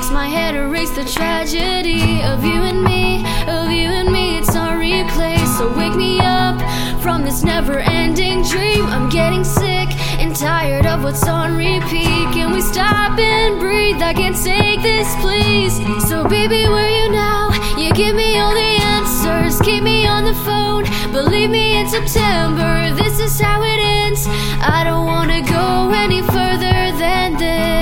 makes my head erase the tragedy of you and me, it's on replay. So wake me up from this never-ending dream. I'm getting sick and tired of what's on repeat. Can we stop and breathe? I can't take this, please. So baby, where you now? You give me all the answers, keep me on the phone. Believe me, in September, this is how it ends. I don't wanna go any further than this.